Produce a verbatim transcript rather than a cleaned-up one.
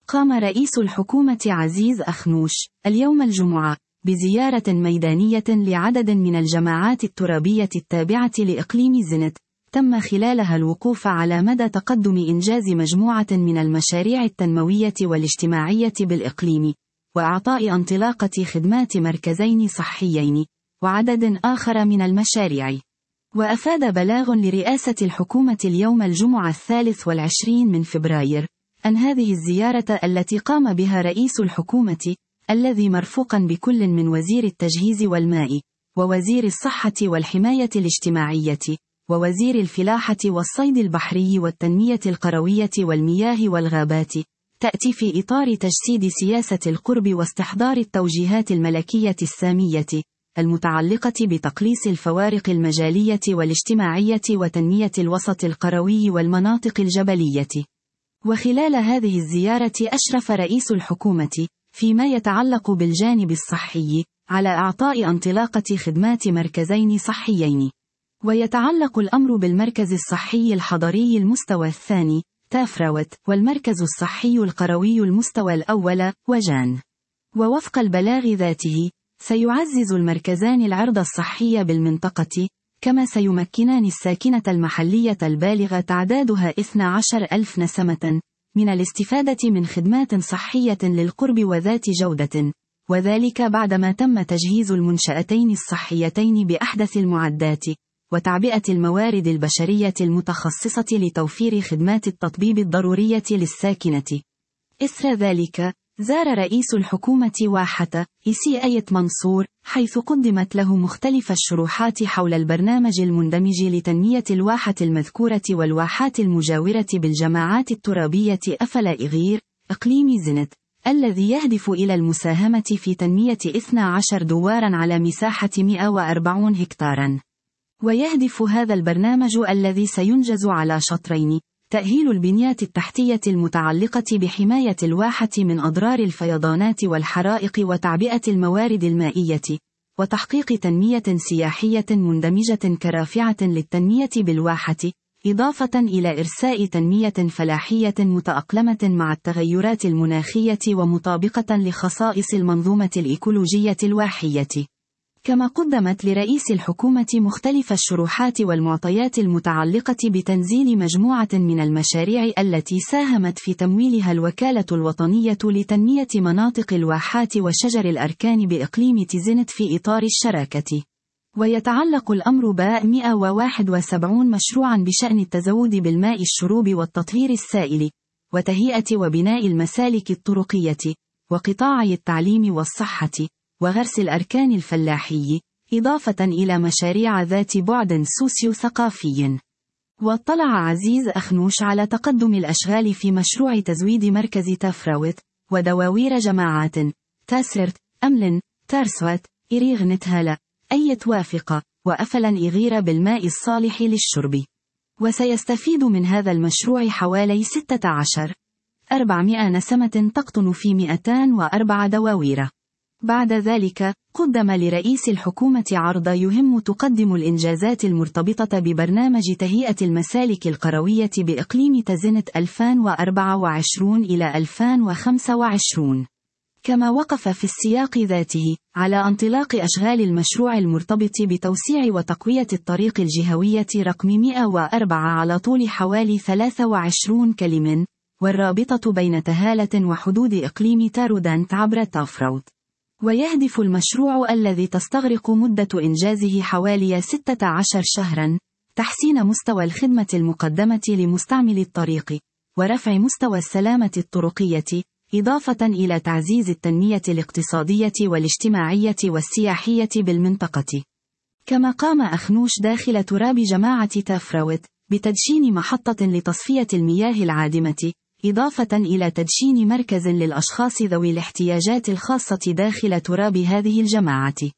قام رئيس الحكومة عزيز أخنوش اليوم الجمعة بزيارة ميدانية لعدد من الجماعات الترابية التابعة لإقليم زنت، تم خلالها الوقوف على مدى تقدم إنجاز مجموعة من المشاريع التنموية والاجتماعية بالإقليم، وإعطاء انطلاقة خدمات مركزين صحيين، وعدد آخر من المشاريع. وأفاد بلاغ لرئاسة الحكومة اليوم الجمعة الثالث والعشرين من فبراير أن هذه الزيارة التي قام بها رئيس الحكومة، الذي مرفوقا بكل من وزير التجهيز والماء، ووزير الصحة والحماية الاجتماعية، ووزير الفلاحة والصيد البحري والتنمية القروية والمياه والغابات، تأتي في إطار تجسيد سياسة القرب واستحضار التوجيهات الملكية السامية المتعلقة بتقليص الفوارق المجالية والاجتماعية وتنمية الوسط القروي والمناطق الجبلية. وخلال هذه الزيارة أشرف رئيس الحكومة فيما يتعلق بالجانب الصحي على إعطاء انطلاقة خدمات مركزين صحيين. ويتعلق الأمر بالمركز الصحي الحضري المستوى الثاني تافراوت، والمركز الصحي القروي المستوى الأول وجان. ووفق البلاغ ذاته سيعزز المركزان العرض الصحي بالمنطقة، كما سيمكنان الساكنة المحلية البالغة تعدادها اثني عشر ألف نسمة من الاستفادة من خدمات صحية للقرب وذات جودة، وذلك بعدما تم تجهيز المنشأتين الصحيتين بأحدث المعدات، وتعبئة الموارد البشرية المتخصصة لتوفير خدمات التطبيب الضرورية للساكنة. إثر ذلك، زار رئيس الحكومة واحة إسي آية منصور، حيث قدمت له مختلف الشروحات حول البرنامج المندمج لتنمية الواحة المذكورة والواحات المجاورة بالجماعات الترابية أفلا إغير، إقليم زنت، الذي يهدف إلى المساهمة في تنمية اثني عشر دوارا على مساحة مئة وأربعين هكتارا. ويهدف هذا البرنامج الذي سينجز على شطرين: تأهيل البنيات التحتية المتعلقة بحماية الواحة من أضرار الفيضانات والحرائق وتعبئة الموارد المائية، وتحقيق تنمية سياحية مندمجة كرافعة للتنمية بالواحة، إضافة إلى إرساء تنمية فلاحية متأقلمة مع التغيرات المناخية ومطابقة لخصائص المنظومة الإيكولوجية الواحية. كما قدمت لرئيس الحكومة مختلف الشروحات والمعطيات المتعلقة بتنزيل مجموعة من المشاريع التي ساهمت في تمويلها الوكالة الوطنية لتنمية مناطق الواحات وشجر الأركان بإقليم تزنت في إطار الشراكة. ويتعلق الأمر باء مئة وواحد وسبعين مشروعا بشأن التزود بالماء الشروب والتطهير السائل، وتهيئة وبناء المسالك الطرقية، وقطاعي التعليم والصحة، وغرس الأركان الفلاحي، إضافة إلى مشاريع ذات بعد سوسيو ثقافي. واطلع عزيز أخنوش على تقدم الأشغال في مشروع تزويد مركز تافراوت، ودواوير جماعات تاسرت، أملن، تارسوات، إريغ نتهالا، أي توافق، وأفلا إغير بالماء الصالح للشرب. وسيستفيد من هذا المشروع حوالي ستة عشر أربعمائة نسمة تقطن في مئتين وأربعة دواوير. بعد ذلك، قدم لرئيس الحكومة عرض يهم تقدم الإنجازات المرتبطة ببرنامج تهيئة المسالك القروية بإقليم تزنت ألفين وأربعة وعشرين إلى ألفين وخمسة وعشرين. كما وقف في السياق ذاته على انطلاق أشغال المشروع المرتبط بتوسيع وتقوية الطريق الجهوية رقم مئة وأربعة على طول حوالي ثلاثة وعشرين كيلومترا، والرابطة بين تهالة وحدود إقليم تارودانت عبر تافراوت. ويهدف المشروع الذي تستغرق مدة إنجازه حوالي ستة عشر شهرا تحسين مستوى الخدمة المقدمة لمستعمل الطريق، ورفع مستوى السلامة الطرقية، إضافة إلى تعزيز التنمية الاقتصادية والاجتماعية والسياحية بالمنطقة. كما قام أخنوش داخل تراب جماعة تافراوت بتدشين محطة لتصفية المياه العادمة، إضافة إلى تدشين مركز للأشخاص ذوي الاحتياجات الخاصة داخل تراب هذه الجماعة.